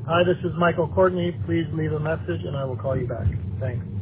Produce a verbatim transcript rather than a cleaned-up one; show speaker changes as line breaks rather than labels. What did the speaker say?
Hi, this is Michael Courtney. Please leave a message and I will call you back. Thanks.